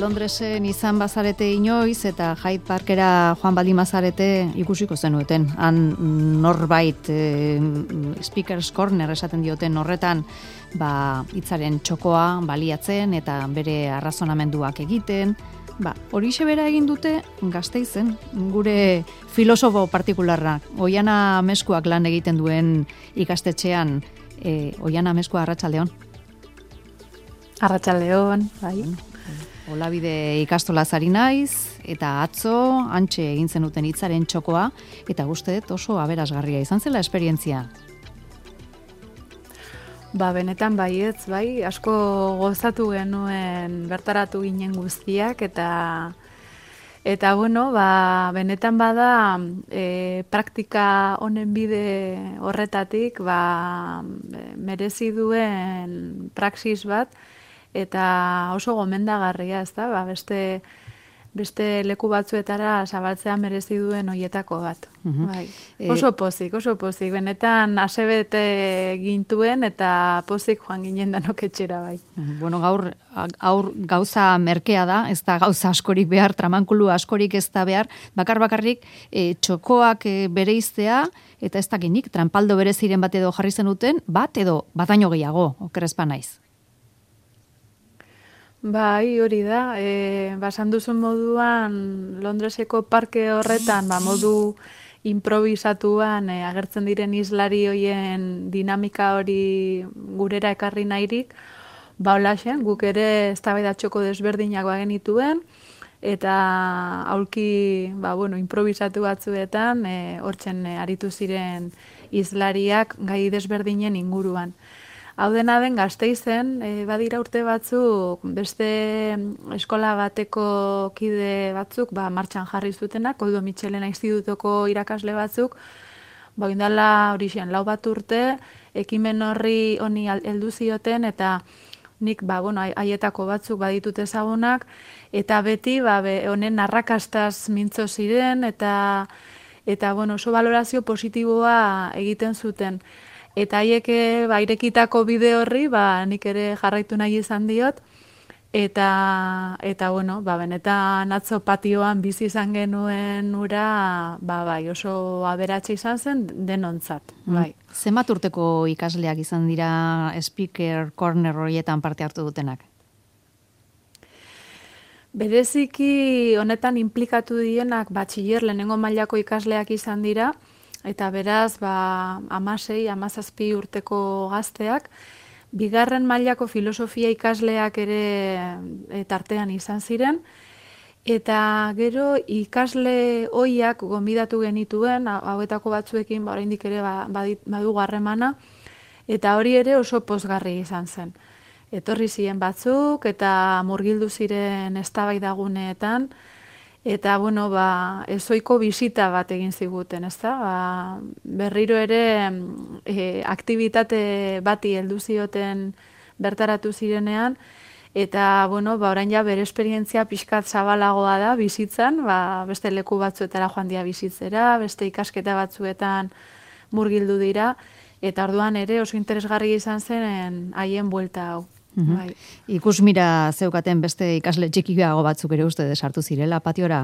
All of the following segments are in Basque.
Londresen izan bazarete inoiz eta Hyde Parkera joan baldin bazarete ikusiko zenuten. Han norbait Speaker's Corner esaten dioten horretan hitzaren txokoa baliatzen eta bere arrazonamenduak egiten. Horixe bera egin dute Gasteizen, gure filosofo partikularra. Oiana Ameskuak lan egiten duen ikastetxean. Oiana Ameskua, arratsaldeon. Arratsaldeon, bai. Olabide ikastolaz ari naiz, eta atzo, hantxe egin zenuten hitzaren txokoa, eta uste dut oso aberasgarria izan zela esperientzia. Benetan baietz, bai, asko gozatu genuen bertaratu ginen guztiak, eta benetan bada praktika honen bide horretatik, merezi duen praxis bat, eta oso gomendagarria, ezta? Beste leku batzuetara zabaltzea merezi duen hoietako bat. Bai. Oso pozik, benetan asebete gintuen eta pozik joan ginen danok etxera, bai. Bueno, gaur gauza merkea da, ez da gauza askorik behar, tramankulu askorik ez da behar, bakarrik txokoak bereiztea, eta ez dakinik, tranpaldo bereziren bat edo jarri zenuten, bat edo bataino gehiago, okerrezpa naiz. Bai, hori da. Basan duzun moduan, Londreseko parke horretan, modu improvisatuan agertzen diren islari hoien dinamika hori gurera ekarri nahirik, holaxen, guk ere eztabaidatxoko desberdinak bagenituen, eta aulki, improvisatu batzuetan, hortzen aritu ziren islariak gai desberdinen inguruan. Hau dena den Gasteizen, badira urte batzuk, beste eskola bateko kide batzuk, martxan jarri zutenak, Koldo Mitxelena institutoko irakasle batzuk, indala horixen, 4 bat urte, ekimen horri honi heldu zioten, eta nik, haietako batzuk baditut ezagunak, eta beti, honen arrakastaz mintzo ziren, eta oso valorazio positiboa egiten zuten. Eta haiek irekitako bide horri, nik ere jarraitu nahi izan diot, eta benetan atzo patioan bizi izan genuen ura, oso aberatsa izan zen denontzat. Bai. Zenbat urteko ikasleak izan dira Speaker Corner horietan parte hartu dutenak? Bereziki honetan implikatu dienak batxiller lehenengo mailako ikasleak izan dira, eta beraz, 16-17 urteko gazteak, bigarren mailako filosofia ikasleak ere tartean izan ziren, eta gero ikasle hoiak gonbidatu genituen, hauetako batzuekin oraindik ere badugu harremana, eta hori ere oso pozgarri izan zen. Etorri ziren batzuk, eta murgildu ziren eztabaidaguneetan, eta, ezoiko bisita bat egin ziguten, ezta? Berriro ere aktibitate bati heldu zioten bertaratu zirenean, eta, orain ja bere esperientzia pixkat zabalagoa da bizitzan, beste leku batzuetara joan dira bizitzera, beste ikasketa batzuetan murgildu dira, eta orduan ere oso interesgarri izan zen haien buelta hau. Bai. Ikusmira zeukaten beste ikasle txikiago batzuk ere uste desartu zirela patiora?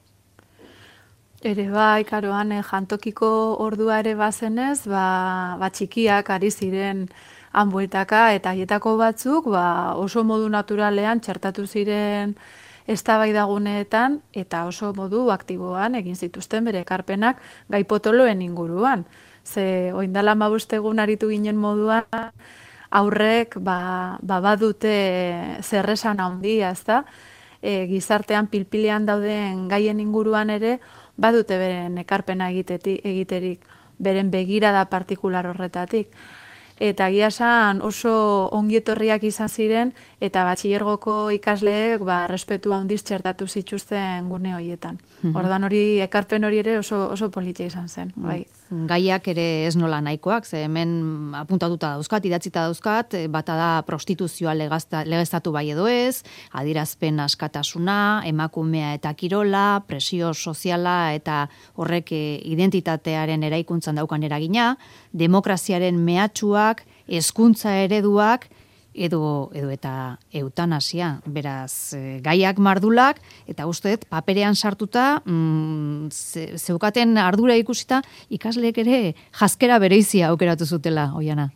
Ere bai, karoan jantokiko ordua ere bazenez, txikiak ari ziren hanbueltaka, eta haietako batzuk oso modu naturalean txertatu ziren eztabaidaguneetan, eta oso modu aktiboan egin zituzten bere ekarpenak gai potoloen inguruan. Ze oindala 15 egun aritu ginen moduan, aurrek badute zerresan handia, ezta? Gizartean pilpilean dauden gaien inguruan ere badute beren ekarpena egiterik, beren begirada partikular horretatik. Eta esan oso ongietorriak izan ziren, eta batxilergoko ikasleek respetu handiz txertatu zituzten gune horietan. Ordan hori, ekarpen hori ere oso politia izan zen. Bai. Gaiak ere ez nola nahikoak, ze hemen apuntatuta dauzkat, idatzita dauzkat, bata da prostituzioa legeztatu bai edo ez, adierazpen askatasuna, emakumea eta kirola, presio soziala eta horrek identitatearen eraikuntzan daukan eragina, demokraziaren mehatxuak, hezkuntza ereduak, edo eta eutanasia. Beraz, gaiak mardulak, eta usteet, paperean sartuta, zeukaten ardura ikusita, ikasleek ere jaskera bereizia aukeratu zutela, Oiana.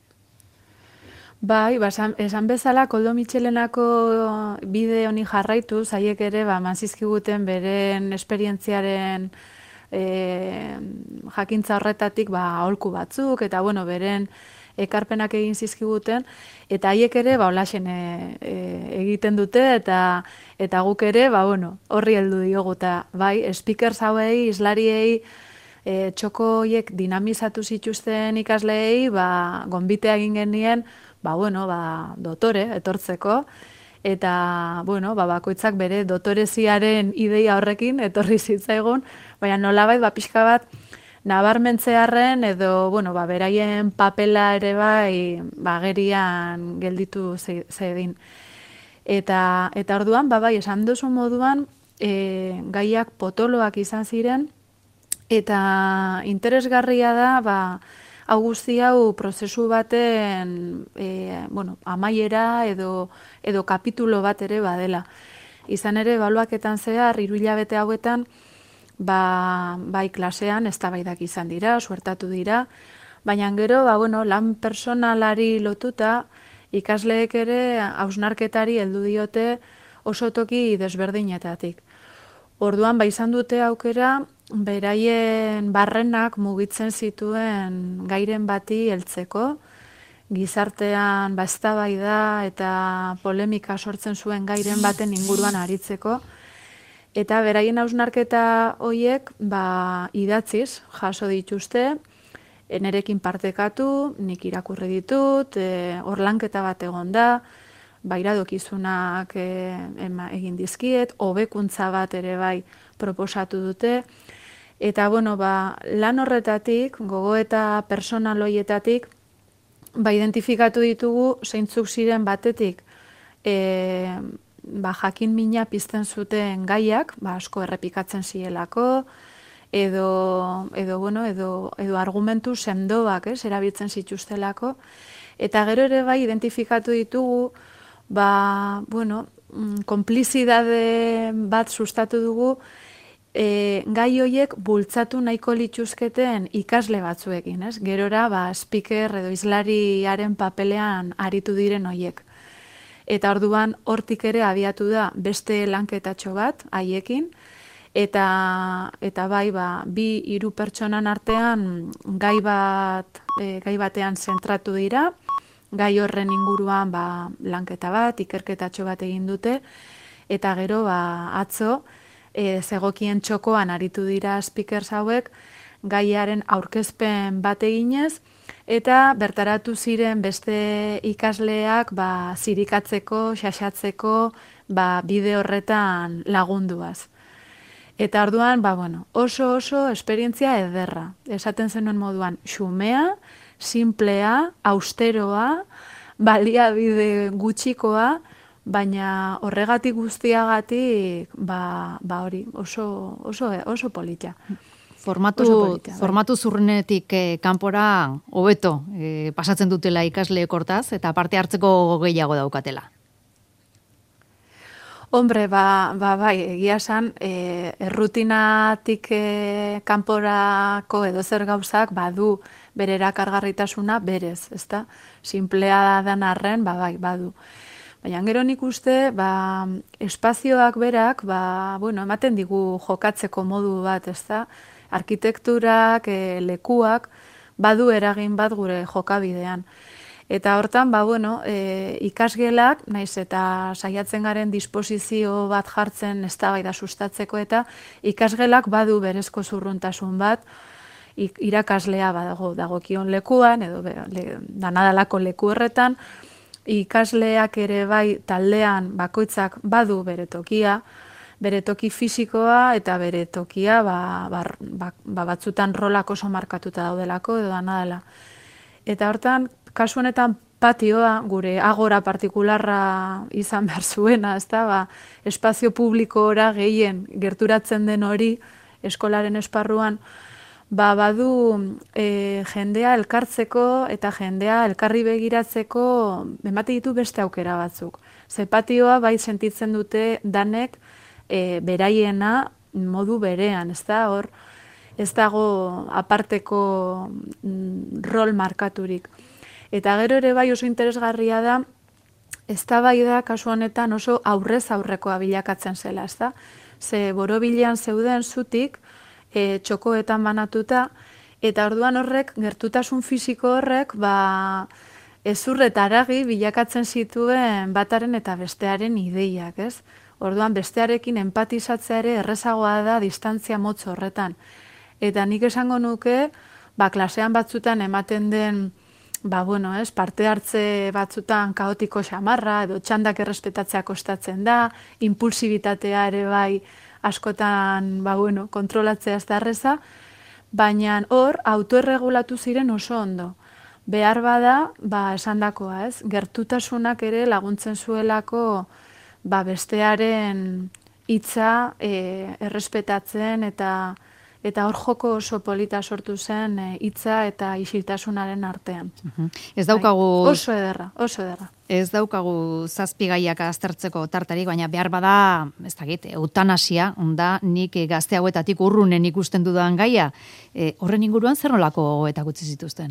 Bai, esan bezala, Koldo Mitxelenako bide honi jarraitu, zaiek ere, manzizkiguten beren esperientziaren jakintza horretatik, aholku batzuk, eta, beren ekarpenak egin zizkiguten, eta haiek ere, holaxen egiten dute, eta guk ere, horri heldu diogu, eta bai, speakers hauei, islariei, txokoiek dinamizatu zituzten ikasleei, gonbitea egin genien, dotore, etortzeko, eta, bakoitzak bere dotoreziaren ideia horrekin, etorri zitzaigun, baina nolabait, pixka bat, nabarmentzearren edo, beraien papela ere agerian gelditu zedin. Eta orduan, esan duzu moduan, gaiak potoloak izan ziren, eta interesgarria da, hau guzti hau prozesu baten amaiera edo kapitulo bat ere badela. Izan ere, ebaluaketan zehar, 3 hilabete hauetan, bai klasean eztabaidak izan dira, suertatu dira, baina gero, lan personalari lotuta, ikasleek ere hausnarketari heldu diote oso toki desberdinetatik. Orduan, izan dute aukera, beraien barrenak mugitzen zituen gairen bati heltzeko, gizartean eztabaida eta polemika sortzen zuen gairen baten inguruan aritzeko, eta beraien hausnarketa horiek idatziz jaso dituzte, nerekin partekatu, nik irakurri ditut, hor lanketa bat egon da, iradokizunak egin dizkiet, hobekuntza bat ere proposatu dute, eta lan horretatik, gogoeta personal horietatik, identifikatu ditugu zeintzuk ziren batetik, jakin mina pizten zuten gaiak, asko errepikatzen zielako, edo argumentu sendoak, erabiltzen zituztelako, eta gero ere identifikatu ditugu, konplizidade bat sustatu dugu, gai horiek bultzatu nahiko lituzketen ikasle batzuekin, gerora speaker edo islariaren papelean aritu diren horiek. Eta orduan hortik ere abiatu da beste lanketatxo bat haiekin, eta 2-3 pertsonan artean gai batean zentratu dira, gai horren inguruan lanketa bat, ikerketatxo bat egin dute, eta gero atzo zegokien txokoan aritu dira speakers hauek, gaiaren aurkezpen bat eginez, eta bertaratu ziren beste ikasleak zirikatzeko, xaxatzeko, bide horretan lagunduaz. Eta orduan, oso esperientzia ederra. Esaten zenuen moduan, xumea, simplea, austeroa, baliabide gutxikoa, baina horregatik guztiagatik, hori, oso polita. Formatu zurrenetik kanpora hobeto pasatzen dutela ikasleek hortaz, eta parte hartzeko gehiago daukatela. Hombre, bai, egia esan, errutinatik kanporako edo zer gauzak badu bere erakargarritasuna berez, ezta? Simplea den arren, bai, badu. Baina gero nik uste, espazioak berak, ematen digu jokatzeko modu bat, ezta? Arkitekturak, lekuak, badu eragin bat gure jokabidean. Eta hortan, ikasgelak, naiz eta saiatzen garen disposizio bat jartzen eztabaida sustatzeko, eta ikasgelak badu berezko zurruntasun bat, irakaslea dagokion lekuan, edo danadalako leku horretan, ikasleak ere taldean bakoitzak badu bere tokia, bere toki fisikoa eta bere tokia batzutan rolak oso markatuta daudelako edo danadala. Eta hortan, kasu honetan patioa, gure agora partikularra izan behar zuena, ezta, espazio publikora gehien gerturatzen den hori eskolaren esparruan, badu jendea elkartzeko eta jendea elkarri begiratzeko ematen ditu beste aukera batzuk. Ze patioa bai sentitzen dute danek beraiena modu berean, ez da, hor, ez dago aparteko rol markaturik. Eta gero ere bai oso interesgarria da, eztabaida kasu honetan oso aurrez aurrekoa bilakatzen zela, ez da? Ze borobilean zeuden zutik, txokoetan banatuta, eta orduan horrek, gertutasun fisiko horrek, ezur eta haragi bilakatzen zituen bataren eta bestearen ideiak, ez? Orduan bestearekin empatizatzea ere errezagoa da distantzia motz horretan. Eta nik esango nuke, klasean batzutan ematen den, parte hartze batzutan kaotiko xamarra, edo txandak errespetatzea kostatzen da, impulsibitatea ere bai askotan, kontrolatzea ez da erreza, baina hor, autoerregulatu ziren oso ondo. Behar bada, esandakoa, ez? Gertutasunak ere laguntzen zuelako, bestearen hitza errespetatzen eta hor joko oso polita sortu zen hitza eta isiltasunaren artean. Ez daukagu... Oso ederra, oso ederra. Ez daukagu zazpigaiak aztertzeko tartarik, baina behar bada, ez dakit, eutanasia, onda nik gazte hauetatik urrunen ikusten dudan gaia, horren inguruan zer nolako gogoetak utzi zituzten?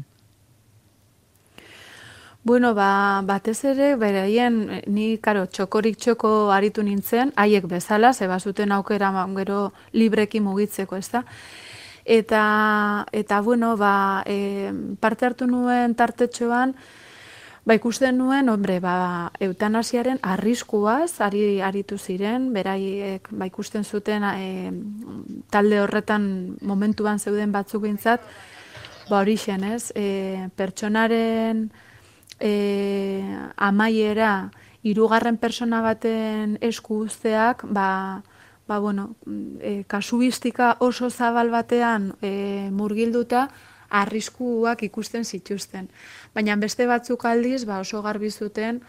Batez ere, beraien, ni, txokorik txoko aritu nintzen, haiek bezala, zeba zuten aukera gero libreki mugitzeko, ez da? Eta parte hartu nuen tartetxoan, ikusten nuen, eutanasiaren arriskuaz, aritu ziren, beraiek, ikusten zuten talde horretan momentuan zeuden batzuk bintzat, horixen, ez? Pertsonaren amaiera hirugarren persona baten esku uzteak, kasuistika oso zabal batean murgilduta arriskuak ikusten zituzten. Baina beste batzuk aldiz oso garbi zuten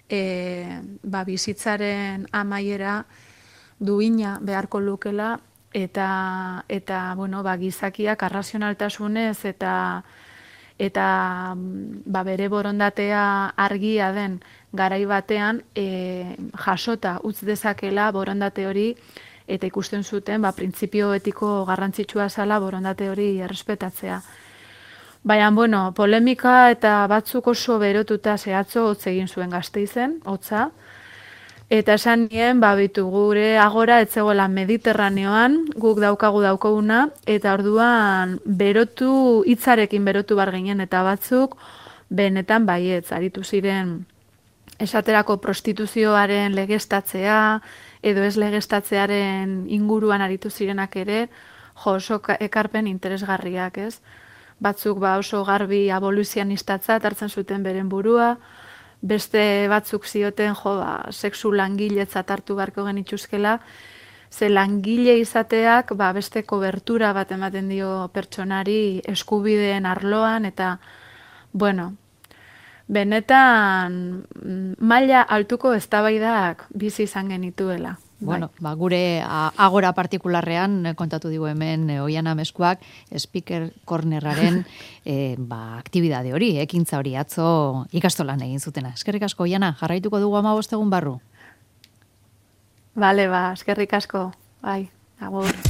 bizitzaren amaiera duina beharko lukela eta gizakiak arrazionaltasunez eta bere borondatea argia den garai batean jasota utz dezakela borondate hori eta ikusten zuten printzipio etiko garrantzitsua zela borondate hori errespetatzea. Baina, polemika eta batzuk oso berotuta zehatzo hotz egin zuen Gasteizen, hotza, eta esan nien, gure agora etzegoela Mediterraneoan, guk daukaguna, eta orduan hitzarekin berotu bar ginen, eta batzuk benetan baietz, aritu ziren esaterako prostituzioaren legeztatzea, edo ez legeztatzearen inguruan aritu zirenak ere, oso ekarpen interesgarriak, ez? Batzuk oso garbi aboluzionistatzat hartzen zuten beren burua, beste batzuk zioten sexu langiletzat hartu beharko genituzkela, ze langile izateak beste kobertura bat ematen dio pertsonari eskubideen arloan, eta, benetan maila altuko eztabaidak bizi izan genituela. Gure agora partikularrean kontatu digu hemen Oiana Meskuak Speaker Cornerraren aktibidade hori, ekintza hori atzo ikastolan egin zutena. Eskerrik asko, Oiana, jarraituko dugu 15 egun barru. Bale, eskerrik asko. Bai, agur.